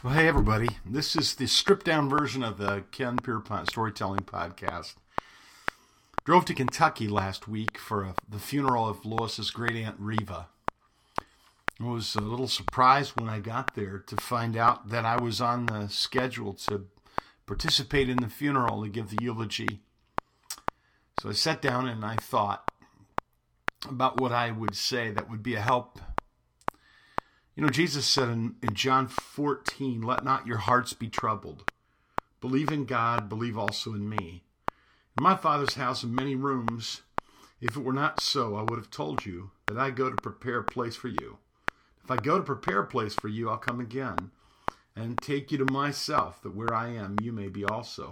Well, hey everybody, this is the stripped down version of the Ken Pierpont Storytelling Podcast. Drove to Kentucky last week for the funeral of Lois's great aunt Reva. I was a little surprised when I got there to find out that I was on the schedule to participate in the funeral to give the eulogy. So I sat down and I thought about what I would say that would be a help. You know, Jesus said in John 14, "Let not your hearts be troubled. Believe in God, believe also in me. In my Father's house are many rooms. If it were not so, I would have told you that I go to prepare a place for you. If I go to prepare a place for you, I'll come again and take you to myself, that where I am, you may be also."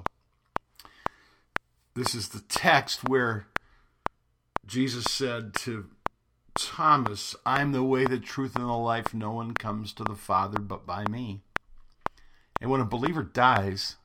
This is the text where Jesus said to Thomas, "I am the way, the truth, and the life. No one comes to the Father but by me." And when a believer dies,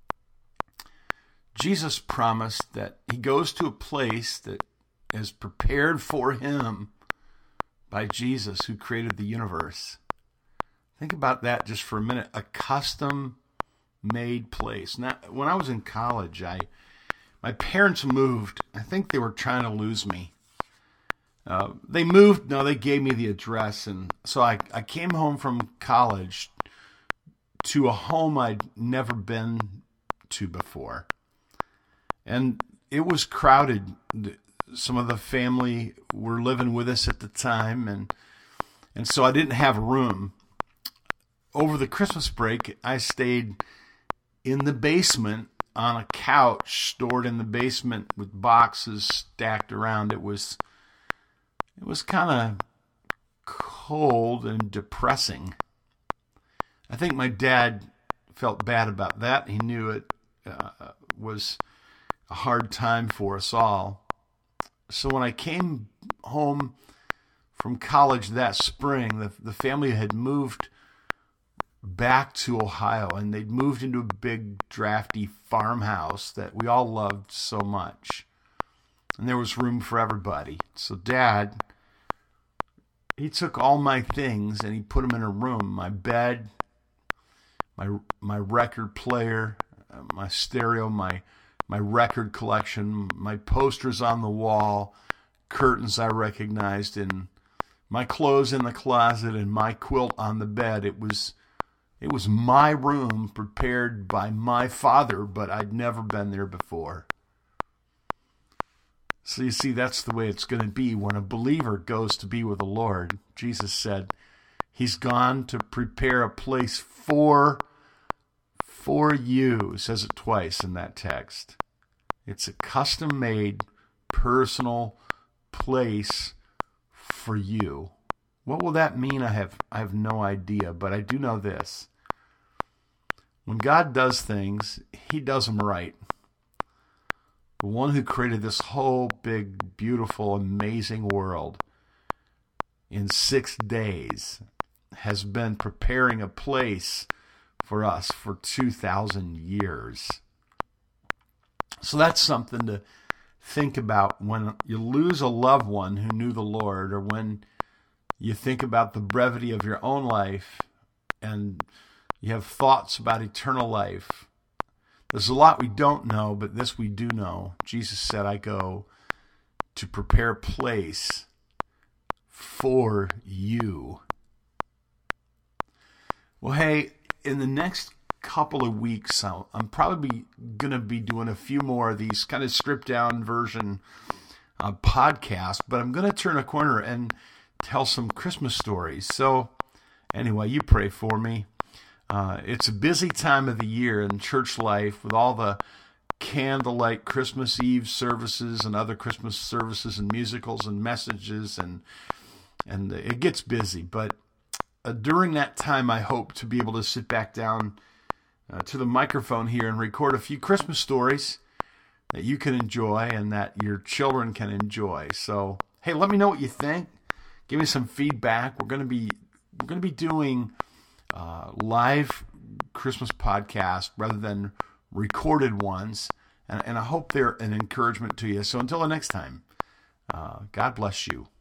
Jesus promised that he goes to a place that is prepared for him by Jesus, who created the universe. Think about that just for a minute. A custom-made place. Now, when I was in college, my parents moved. I think they were trying to lose me. They gave me the address, and so I came home from college to a home I'd never been to before. And it was crowded. Some of the family were living with us at the time, and so I didn't have a room. Over the Christmas break, I stayed in the basement on a couch stored in the basement with boxes stacked around. It was kind of cold and depressing. I think my dad felt bad about that. He knew it was a hard time for us all. So when I came home from college that spring, the family had moved back to Ohio, and they'd moved into a big, drafty farmhouse that we all loved so much. And there was room for everybody. So Dad, he took all my things and he put them in a room. My bed, my record player, my stereo, my record collection, my posters on the wall, curtains I recognized, and my clothes in the closet, and my quilt on the bed. It was my room prepared by my Father, but I'd never been there before. So you see, that's the way it's going to be when a believer goes to be with the Lord. Jesus said he's gone to prepare a place for you. It says it twice in that text. It's a custom-made, personal place for you. What will that mean? I have no idea, but I do know this. When God does things, he does them right. The one who created this whole big, beautiful, amazing world in 6 days has been preparing a place for us for 2,000 years. So that's something to think about when you lose a loved one who knew the Lord, or when you think about the brevity of your own life and you have thoughts about eternal life. There's a lot we don't know, but this we do know. Jesus said, "I go to prepare a place for you." Well, hey, in the next couple of weeks, I'm probably going to be doing a few more of these kind of stripped down version podcasts, but I'm going to turn a corner and tell some Christmas stories. So anyway, you pray for me. It's a busy time of the year in church life with all the candlelight Christmas Eve services and other Christmas services and musicals and messages, and it gets busy. But during that time, I hope to be able to sit back down to the microphone here and record a few Christmas stories that you can enjoy and that your children can enjoy. So, hey, let me know what you think. Give me some feedback. We're going to be doing live Christmas podcast rather than recorded ones, and I hope they're an encouragement to you. So until the next time, God bless you.